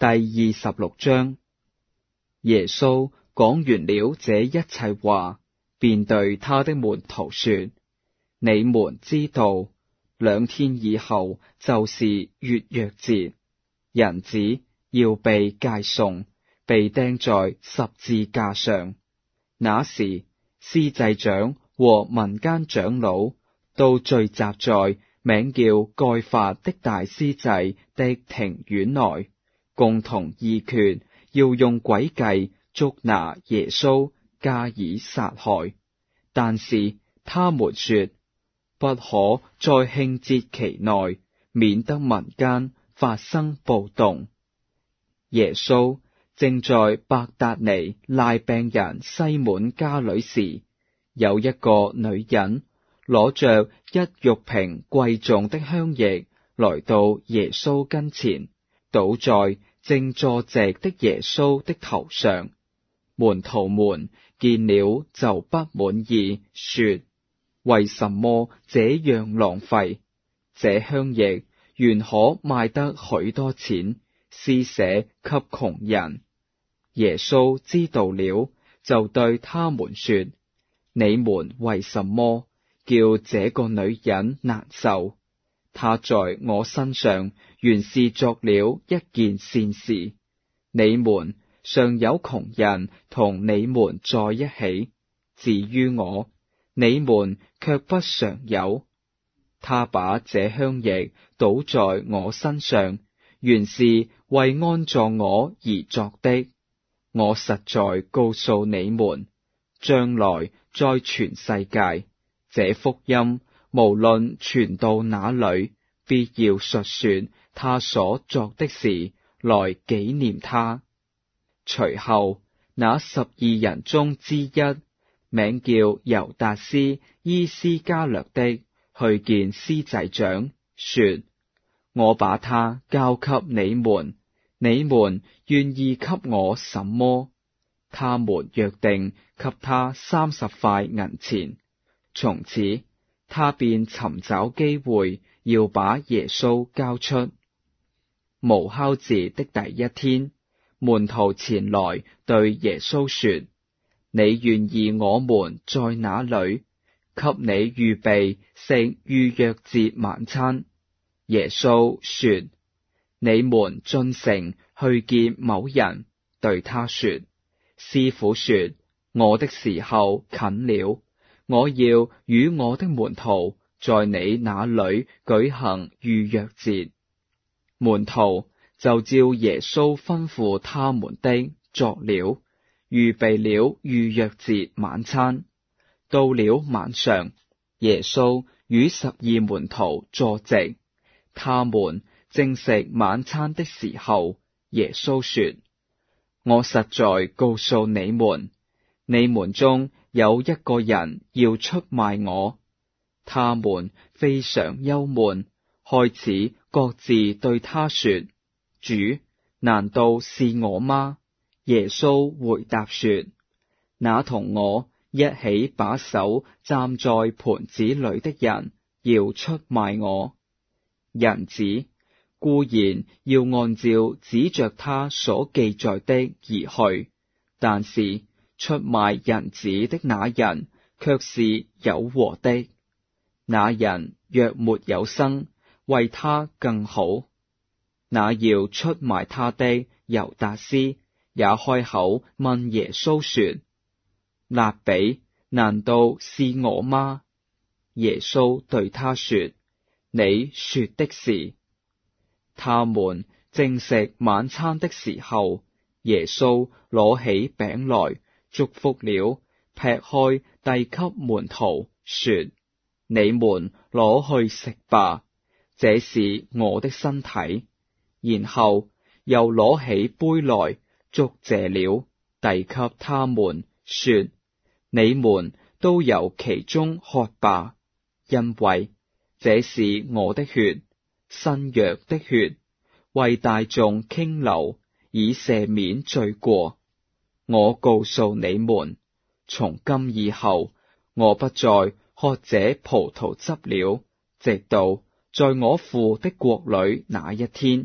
第26章。耶穌講完了這一切話，便對他的門徒說：你們知道2天以後就是逾越節，人子要被解送，被釘在十字架上。那時，司祭長和民間長老都聚集在名叫蓋法的大司祭的庭院內，共同議決要用詭計捉拿耶穌，加以殺害。但是他們說，不可在慶節期內，免得民間發生暴動。耶穌正在伯達尼癩病人西滿家裏時，有一個女人攞着1玉瓶貴重的香液來到耶穌跟前，倒在正坐席的耶穌的頭上。門徒們見了就不滿意，說：為什麼這樣浪費？這香液原可賣得許多錢，施捨給窮人。耶穌知道了，就對他們說：你們為什麼叫這個女人難受？她在我身上原是作了一件善事。你們常有窮人同你們在一起，至於我，你們卻不常有。她把這香液倒在我身上，原是為安葬我而作的。我實在告訴你們，將來在全世界，這福音無論傳到哪裏，必要述說他所作的事，來紀念他。隨後，那12人中之一，名叫猶達斯伊斯加略的，去見司祭長，說：我把他交給你們，你們願意給我什麼？他們約定給他30塊銀錢。從此，他便尋找機會要把耶穌交出。無酵節的第一天，門徒前來對耶穌說：你願意我們在哪裏給你預備食逾越節晚餐？耶穌說：你們進城去見某人，對他說：師傅說，我的時候近了，我要與我的門徒在你那裏舉行逾越節。門徒就照耶穌吩咐他們的作了，預備了逾越節晚餐。到了晚上，耶穌與12門徒坐席，他們正食晚餐的時候，耶穌說：我實在告訴你們，你們中有一個人要出賣我。他們非常憂悶，開始各自對他說：主，難道是我嗎？耶穌回答說：那同我一起把手蘸在盤子裏的人要出賣我。人子固然要按照指着他所記載的而去，但是出賣人子的那人卻是有禍的。那人若沒有生，為他更好。那要出賣他的猶達斯也開口問耶穌說：辣彼，難道是我嗎？耶穌對他說：你說的是。他們正食晚餐的時候，耶穌攞起餅來，祝福了，劈開遞給門徒，說：你們攞去食吧，這是我的身體。然後又攞起杯來，祝謝了，遞給他們，說：你們都由其中喝吧，因為這是我的血，新約的血，為大眾傾流，以赦免罪過。我告訴你們，從今以後，我不再喝這葡萄汁了，直到在我父的國裏那一天，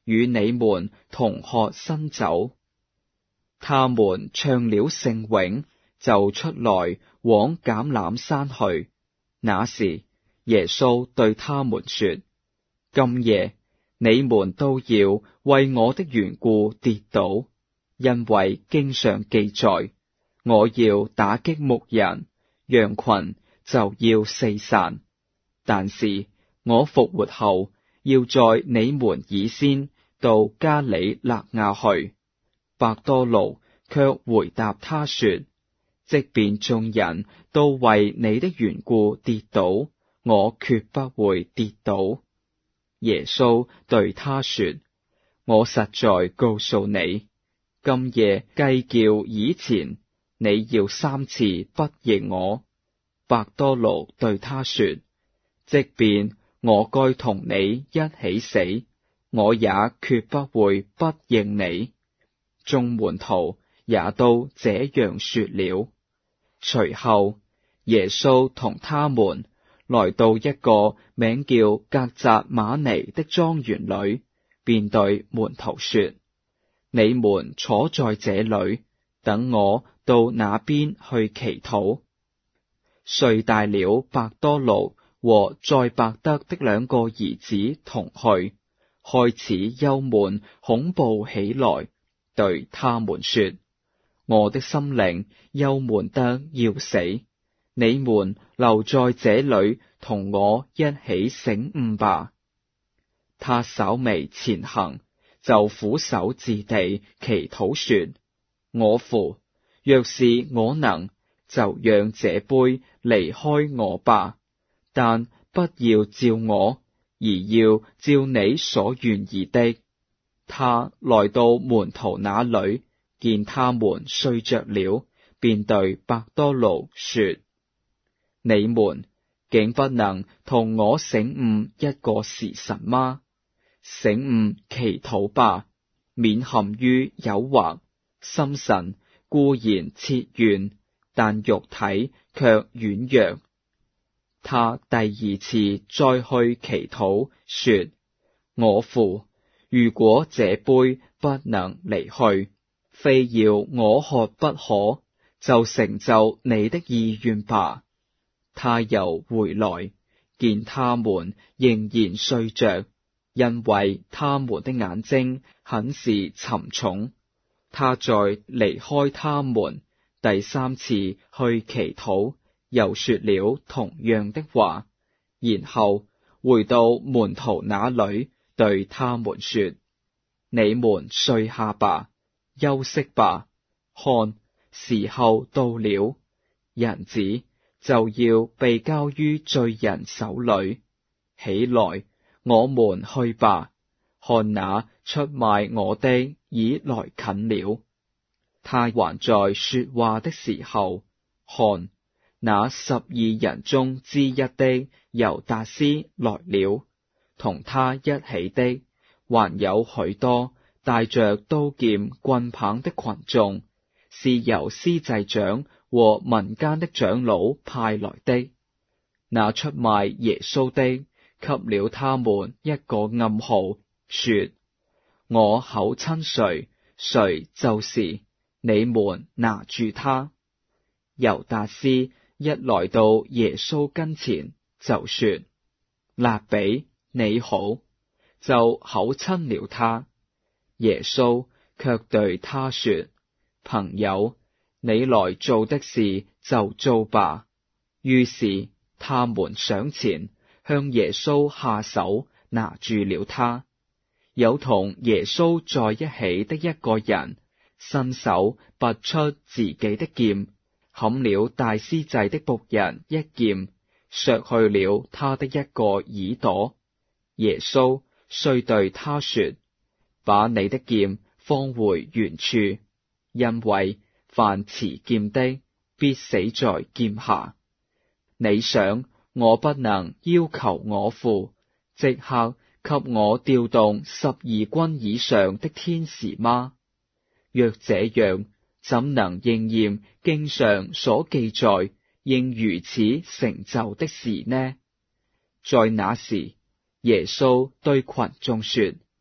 與你們同喝新酒。他們唱了聖詠，就出來往橄欖山去。那時，耶穌對他們說：今夜你們都要為我的緣故跌倒，因為經上記載，我要打擊牧人，羊群就要四散。但是我復活後，要在你們以先到加里肋亞去。伯多祿卻回答他說：即便眾人都為你的緣故跌倒，我決不會跌倒。耶穌對他說：我實在告訴你，今夜雞叫以前，你要3次不認我。伯多祿對他說：即便我該同你一起死，我也決不會不認你。眾門徒也都這樣說了。隨後，耶穌同他們來到一個名叫革責瑪尼的莊園裏，便對門徒說：你們坐在這裏，等我到那邊去祈禱。遂帶了伯多祿和載伯德的2個兒子同去，開始憂悶恐怖起來，對他們說：我的心靈憂悶得要死，你們留在這裏同我一起醒寤吧。他稍微前行，就俯首至地祈禱說：我父，若是我能，就讓這杯離開我吧，但不要照我，而要照你所願意的。他來到門徒那裏，見他們睡着了，便對伯多祿說：你們竟不能同我醒寤一個時辰嗎？醒寤祈禱吧，免陷於誘惑。心神固然切願，但肉體卻軟弱。他第2次再去祈禱，說：我父，如果這杯不能離去，非要我喝不可，就成就你的意願吧。他又回來，見他們仍然睡着，因為他們的眼睛很是沉重。他再離開他們，第3次去祈禱，又說了同樣的話，然後回到門徒那裏，對他們說：你們睡下吧，休息吧。看，時候到了，人子就要被交於罪人手裏。起來，我們去吧。看那出賣我的已來近了。他還在說話的時候，看，那12人中之一的猶達斯來了，同他一起的還有許多帶着刀劍棍棒的群眾，是由司祭長和民間的長老派來的。那出賣耶穌的給了他們一個暗號，說：我口親誰，誰就是，你們拿住他。猶達斯一來到耶穌跟前，就說：辣彼，你好，就口親了他。耶穌卻對他說：朋友，你來做的事就做吧。於是他們上前向耶穌下手，拿住了他。有同耶穌在一起的一個人，伸手拔出自己的劍，砍了大司祭的僕人一劍，削去了他的一個耳朵。耶穌遂對他說：把你的劍放回原處，因為凡持劍的，必死在劍下。你想我不能要求我父，即刻給我調動12軍以上的天使嗎？若這樣，怎能應驗經上所記載應如此成就的事呢？在那時，耶穌對群眾說：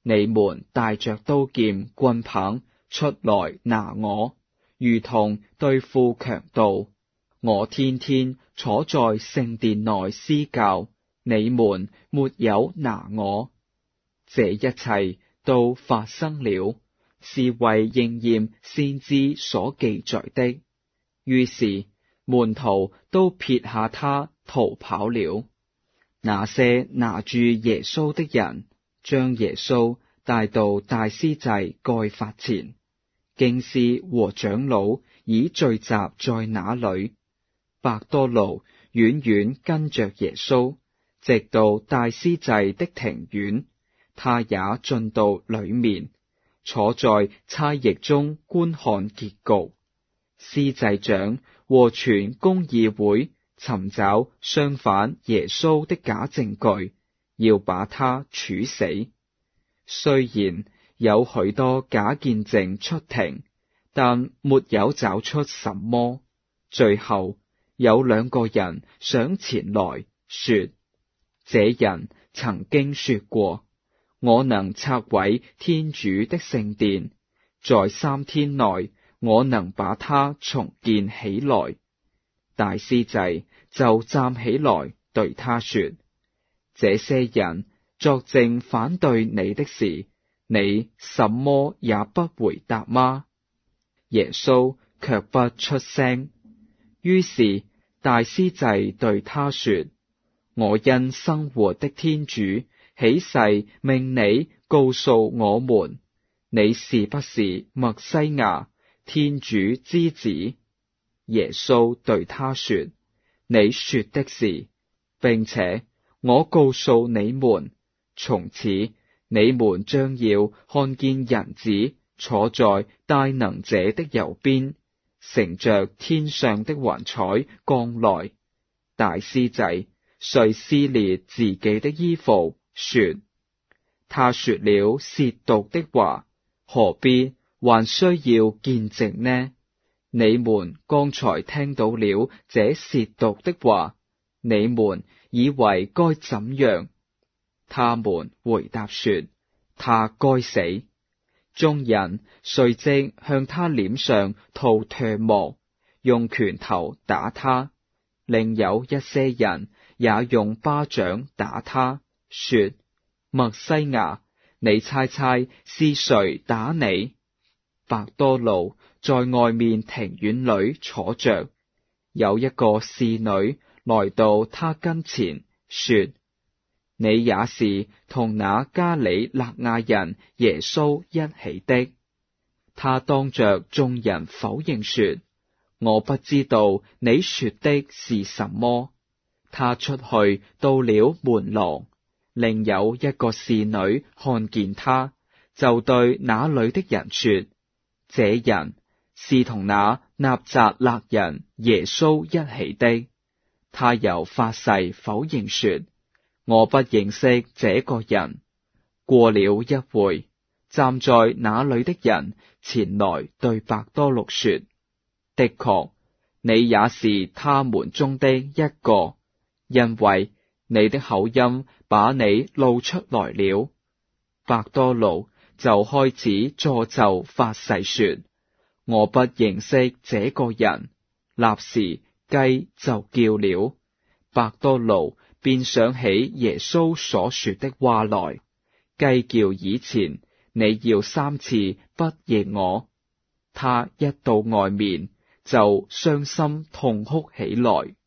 你們帶着刀劍棍棒出來拿我，如同對付強盜。我天天坐在聖殿內施教，你們沒有拿我。這一切都發生了，是為應驗先知所記載的。於是門徒都撇下他逃跑了。那些拿住耶穌的人將耶穌帶到大司祭該法前，經師和長老已聚集在那裏。伯多祿遠遠跟着耶穌，直到大司祭的庭院，他也進到裏面，坐在差役中觀看結局。司祭長和全公議會尋找相反耶穌的假證據，要把他處死。雖然有許多假見證出庭，但沒有找出什麼。最後有2個人上前來說，這人曾經說過，我能拆毀天主的聖殿，在3天內我能把它重建起來。大司祭就站起來對他說，這些人作證反對你的事，你什麼也不回答嗎？耶穌卻不出聲。於是大司祭對他說，我因生活的天主起誓命你告訴我們，你是不是默西亞，天主之子？耶穌對他說，你說的是，並且我告訴你們，從此你們將要看見人子坐在大能者的右邊，乘着天上的雲彩降來。大司祭遂撕裂自己的衣服，說，他說了褻瀆的話，何必還需要見證呢？你們剛才聽到了這褻瀆的話，你們以為該怎樣？他們回答說，他該死。眾人隨即向他臉上塗唾沫，用拳頭打他，另有一些人也用巴掌打他，說，默西亞，你猜猜是誰打你？伯多祿在外面庭院裏坐着，有一個侍女來到他跟前，說，你也是同那加里肋亞人耶穌一起的。他當着眾人否認說，我不知道你說的是什麼。他出去到了門廊，另有一個侍女看見他，就對那裏的人說，這人是同那納匝肋人耶穌一起的。他又發誓否認說，我不認識這個人。過了一會，站在那裏的人前來對伯多祿說，的確，你也是他們中的一個，因為你的口音把你露出來了。伯多祿就開始詛咒發誓說，我不認識這個人。立時雞就叫了。伯多祿便想起耶穌所說的話來，雞叫以前，你要3次不認我。他一到外面就傷心痛哭起來。